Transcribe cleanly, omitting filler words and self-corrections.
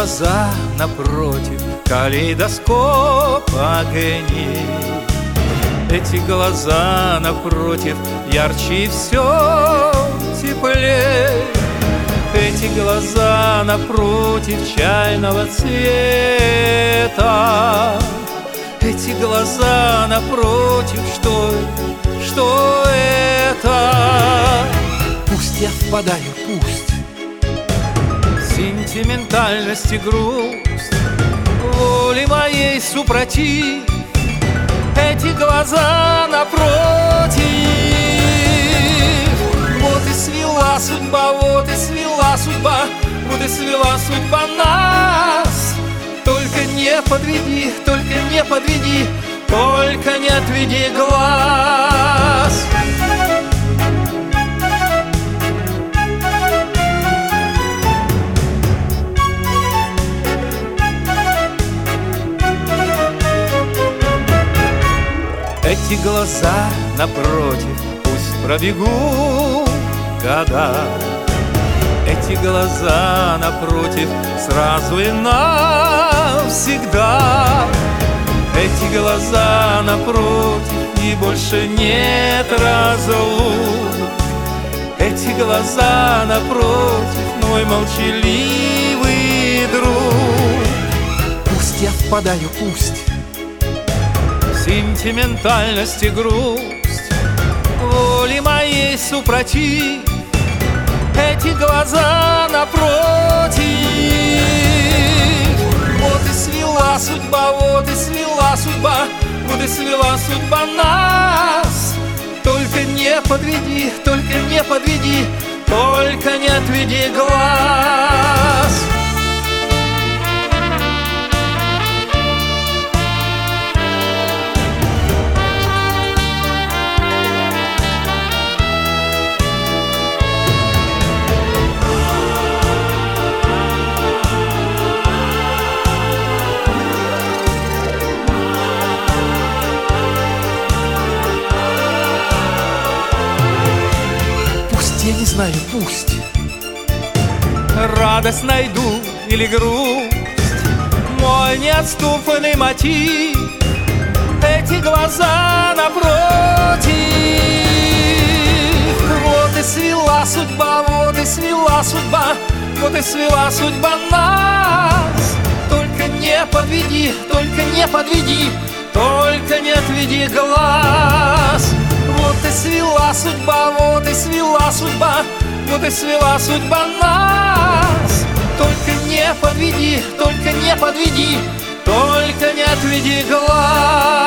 глаза напротив, калейдоскоп огней. Эти глаза напротив, ярче и все теплее. Эти глаза напротив, чайного цвета. Эти глаза напротив, что это? Пусть я впадаю, пусть сентиментальность и грусть воли моей супротив. Эти глаза напротив. Вот и свела судьба, вот и свела судьба, вот и свела судьба нас. Только не подведи, только не подведи, только не отведи глаз. Эти глаза напротив, пусть пробегут года. Эти глаза напротив, сразу и навсегда. Эти глаза напротив, и больше нет разлук. Эти глаза напротив, мой молчаливый друг. Пусть я впадаю, пусть сентиментальность и грусть воли моей супротив. Эти глаза напротив. Вот и свела судьба, вот и свела судьба, вот и свела судьба нас. Только не подведи, только не подведи, только не отведи глаз. Я не знаю, пусть радость найду или грусть, мой неотступный мотив. Эти глаза напротив. Вот и свела судьба, вот и свела судьба, вот и свела судьба нас. Только не подведи, только не подведи, только не отведи глаз. Вот и свела судьба, вот и свела судьба, вот и свела судьба нас. Только не подведи, только не подведи, только не отведи глаз.